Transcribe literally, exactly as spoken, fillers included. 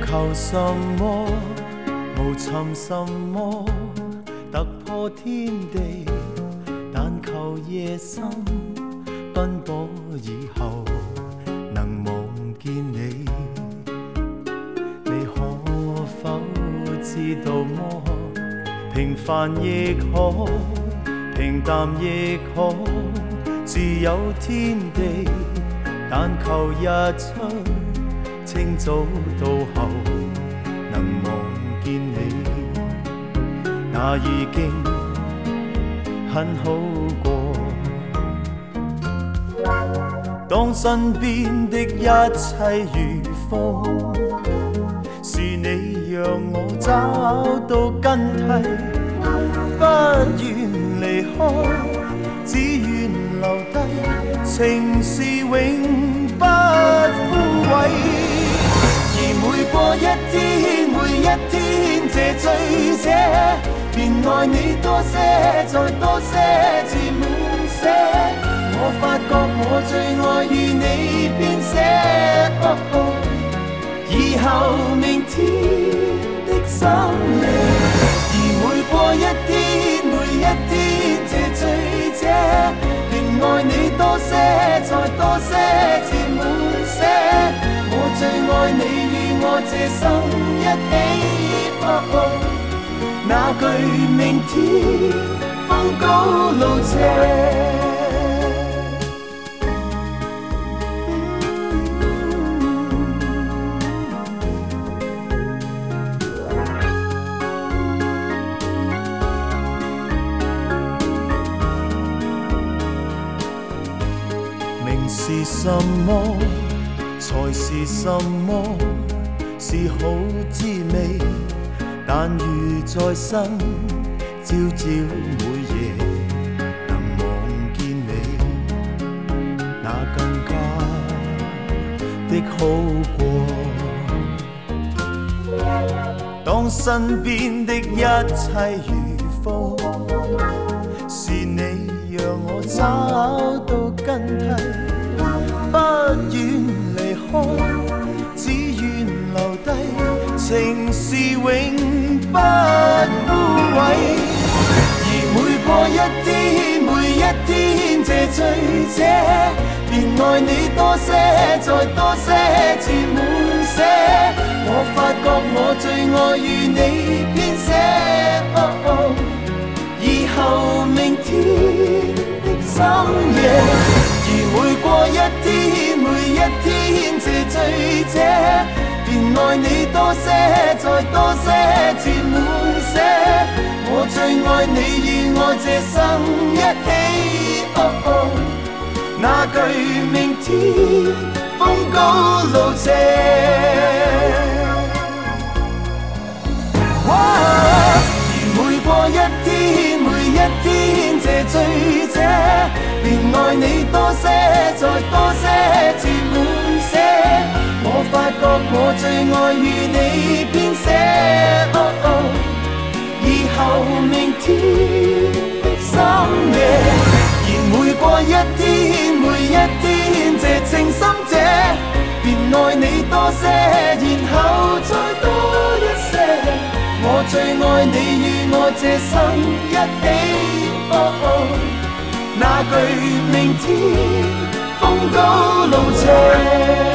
求什麼，無尋什麼突破天地，但求夜深奔波以後能望見你。你可否知道麼？平凡亦可，平淡亦可，自有天地，但求日出清早到後能望見你，那已經很好過。當身邊的一切如風，是你讓我找到根蒂，不願離開，只願留低，情是永不枯萎。而每過一天，每一天這醉者，便愛你多些，再多些，至滿瀉。我發覺我最愛與你編寫，哦哦，以後明天的深夜。而每過一天，每一天這醉者，便愛你多些，再多些，至滿瀉。我最愛你與我這生一起，哦哦，那句明天風高路斜。名是什麼？才是什麼？是好滋味，但如在生，朝朝每夜能望見你，那更加的好過。當身邊的一切如風，是你讓我找到根蒂，不願離開，只願留低，情是永不枯萎。而每過一天，每一天這醉者，便愛你多些，再多些，至滿瀉。我發覺我最愛與你編寫，哦哦，以後明天的深夜。而每過一天，每一天這醉者，便愛你多些，再多些，至滿瀉。我最愛你與我這生一起，哦哦，那句明天風高路斜。而每過一天，每一天這醉者，便愛你多些，再多些，至滿瀉。我發覺我最愛與你編寫，哦哦，以後明天的深夜。而每過一天，每一天這情深者，便愛你多些，然後再多一些。我最愛你與我這生一起，哦哦，那句明天風高路斜。